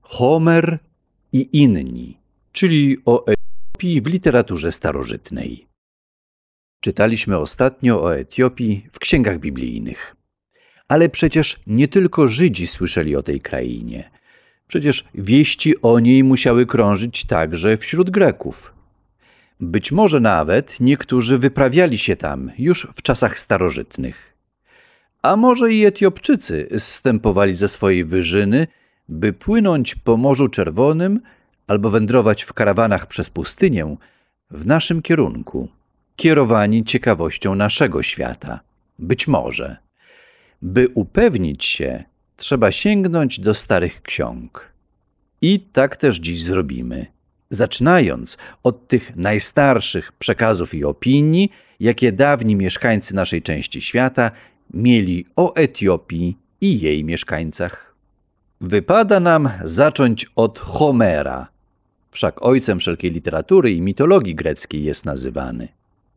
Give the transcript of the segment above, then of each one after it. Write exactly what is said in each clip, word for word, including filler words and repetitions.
Homer i inni, czyli o Etiopii w literaturze starożytnej. Czytaliśmy ostatnio o Etiopii w księgach biblijnych. Ale przecież nie tylko Żydzi słyszeli o tej krainie. Przecież wieści o niej musiały krążyć także wśród Greków. Być może nawet niektórzy wyprawiali się tam już w czasach starożytnych. A może i Etiopczycy zstępowali ze swojej wyżyny, by płynąć po Morzu Czerwonym albo wędrować w karawanach przez pustynię w naszym kierunku, kierowani ciekawością naszego świata. Być może. By upewnić się, trzeba sięgnąć do starych ksiąg. I tak też dziś zrobimy, zaczynając od tych najstarszych przekazów i opinii, jakie dawni mieszkańcy naszej części świata mieli o Etiopii i jej mieszkańcach. Wypada nam zacząć od Homera, wszak ojcem wszelkiej literatury i mitologii greckiej jest nazywany.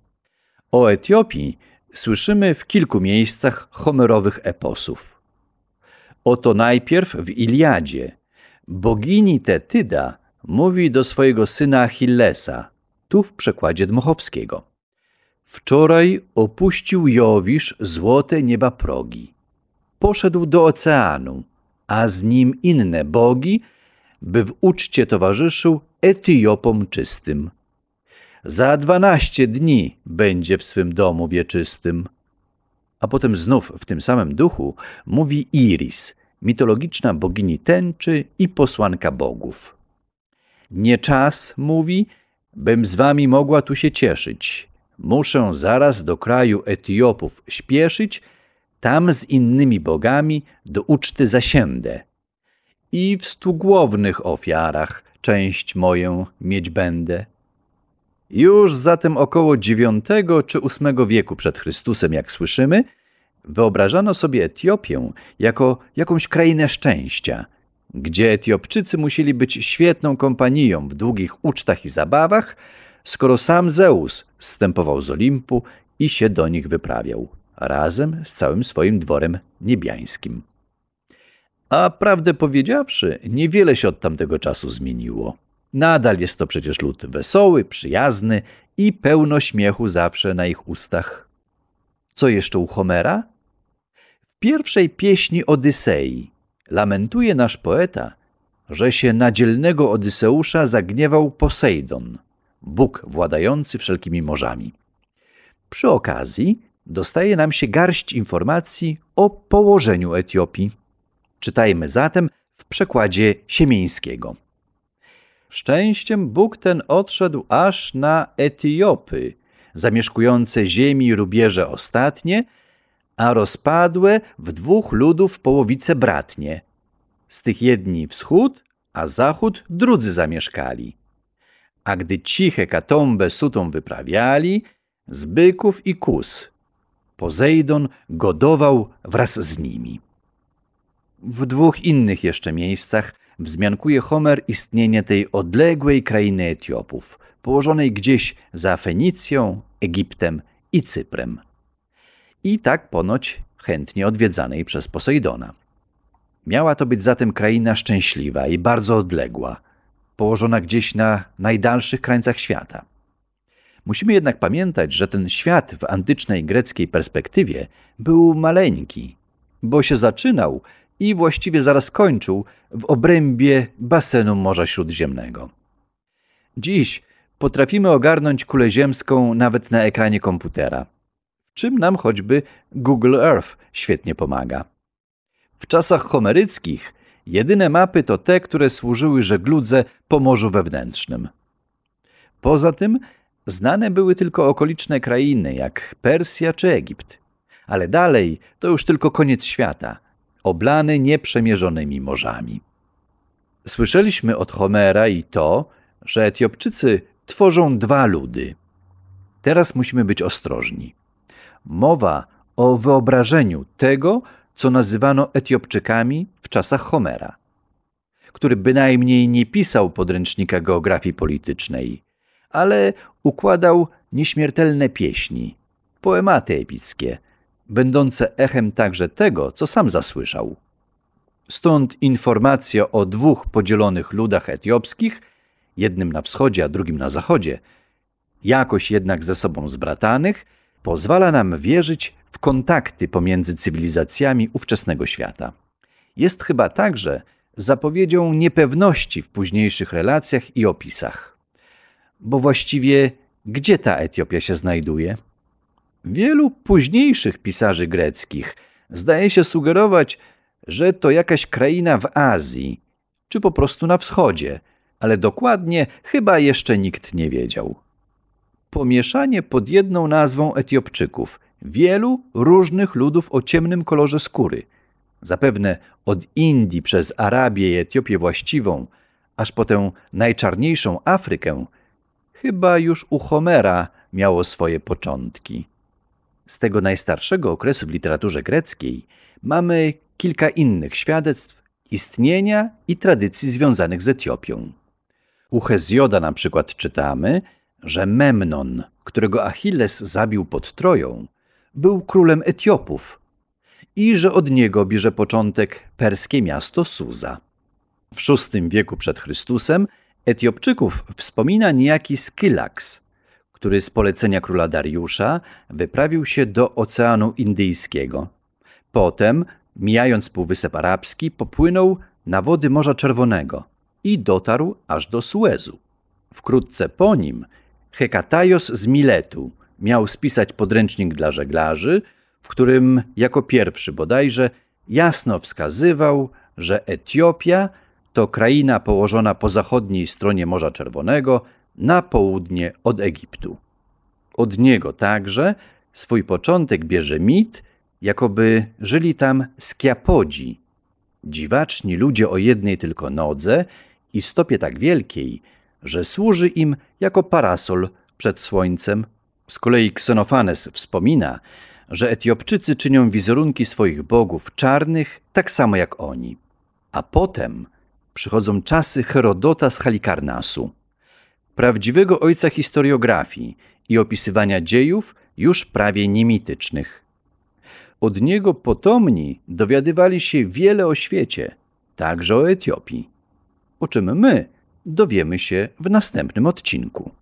O Etiopii słyszymy w kilku miejscach homerowych eposów. Oto najpierw w Iliadzie bogini Tetyda mówi do swojego syna Achillesa, tu w przekładzie Dmochowskiego. Wczoraj opuścił Jowisz złote nieba progi. Poszedł do oceanu, a z nim inne bogi, by w uczcie towarzyszył Etiopom czystym. Za dwanaście dni będzie w swym domu wieczystym. A potem znów w tym samym duchu mówi Iris, mitologiczna bogini tęczy i posłanka bogów. Nie czas, mówi, bym z wami mogła tu się cieszyć. Muszę zaraz do kraju Etiopów śpieszyć, tam z innymi bogami do uczty zasiędę. I w stugłownych ofiarach część moją mieć będę. Już zatem około dziewiątego czy ósmego wieku przed Chrystusem, jak słyszymy, wyobrażano sobie Etiopię jako jakąś krainę szczęścia, gdzie Etiopczycy musieli być świetną kompanią w długich ucztach i zabawach, skoro sam Zeus zstępował z Olimpu i się do nich wyprawiał, razem z całym swoim dworem niebiańskim. A prawdę powiedziawszy, niewiele się od tamtego czasu zmieniło. Nadal jest to przecież lud wesoły, przyjazny i pełno śmiechu zawsze na ich ustach. Co jeszcze u Homera? W pierwszej pieśni Odysei lamentuje nasz poeta, że się na dzielnego Odyseusza zagniewał Posejdon, Bóg władający wszelkimi morzami. Przy okazji dostaje nam się garść informacji o położeniu Etiopii. Czytajmy zatem w przekładzie Siemieńskiego. Szczęściem Bóg ten odszedł aż na Etiopy, zamieszkujące ziemi rubieże ostatnie, a rozpadłe w dwóch ludów połowice bratnie. Z tych jedni wschód, a zachód drudzy zamieszkali. A gdy ciche katombę sutą wyprawiali, z byków i kóz, Posejdon godował wraz z nimi. W dwóch innych jeszcze miejscach wzmiankuje Homer istnienie tej odległej krainy Etiopów, położonej gdzieś za Fenicją, Egiptem i Cyprem. I tak ponoć chętnie odwiedzanej przez Posejdona. Miała to być zatem kraina szczęśliwa i bardzo odległa, położona gdzieś na najdalszych krańcach świata. Musimy jednak pamiętać, że ten świat w antycznej greckiej perspektywie był maleńki, bo się zaczynał i właściwie zaraz kończył w obrębie basenu Morza Śródziemnego. Dziś potrafimy ogarnąć kulę ziemską nawet na ekranie komputera, w czym nam choćby Google Earth świetnie pomaga. W czasach homeryckich jedyne mapy to te, które służyły żegludze po Morzu Wewnętrznym. Poza tym znane były tylko okoliczne krainy, jak Persja czy Egipt, ale dalej to już tylko koniec świata, oblany nieprzemierzonymi morzami. Słyszeliśmy od Homera i to, że Etiopczycy tworzą dwa ludy. Teraz musimy być ostrożni. Mowa o wyobrażeniu tego, co nazywano Etiopczykami w czasach Homera, który bynajmniej nie pisał podręcznika geografii politycznej, ale układał nieśmiertelne pieśni, poematy epickie, będące echem także tego, co sam zasłyszał. Stąd informacja o dwóch podzielonych ludach etiopskich, jednym na wschodzie, a drugim na zachodzie, jakoś jednak ze sobą zbratanych, pozwala nam wierzyć w kontakty pomiędzy cywilizacjami ówczesnego świata. Jest chyba także zapowiedzią niepewności w późniejszych relacjach i opisach. Bo właściwie gdzie ta Etiopia się znajduje? Wielu późniejszych pisarzy greckich zdaje się sugerować, że to jakaś kraina w Azji, czy po prostu na wschodzie, ale dokładnie chyba jeszcze nikt nie wiedział. Pomieszanie pod jedną nazwą Etiopczyków wielu różnych ludów o ciemnym kolorze skóry, zapewne od Indii przez Arabię i Etiopię właściwą, aż po tę najczarniejszą Afrykę, chyba już u Homera miało swoje początki. Z tego najstarszego okresu w literaturze greckiej mamy kilka innych świadectw istnienia i tradycji związanych z Etiopią. U Hezjoda na przykład czytamy, że Memnon, którego Achilles zabił pod Troją, był królem Etiopów i że od niego bierze początek perskie miasto Suza. W szóstym wieku przed Chrystusem Etiopczyków wspomina niejaki Skylax, który z polecenia króla Dariusza wyprawił się do Oceanu Indyjskiego. Potem, mijając Półwysep Arabski, popłynął na wody Morza Czerwonego i dotarł aż do Suezu. Wkrótce po nim Hekatajos z Miletu miał spisać podręcznik dla żeglarzy, w którym jako pierwszy bodajże jasno wskazywał, że Etiopia to kraina położona po zachodniej stronie Morza Czerwonego na południe od Egiptu. Od niego także swój początek bierze mit, jakoby żyli tam Skiapodzi, dziwaczni ludzie o jednej tylko nodze i stopie tak wielkiej, że służy im jako parasol przed słońcem. Z kolei Ksenofanes wspomina, że Etiopczycy czynią wizerunki swoich bogów czarnych tak samo jak oni. A potem przychodzą czasy Herodota z Halikarnasu, prawdziwego ojca historiografii i opisywania dziejów już prawie niemitycznych. Od niego potomni dowiadywali się wiele o świecie, także o Etiopii, o czym my dowiemy się w następnym odcinku.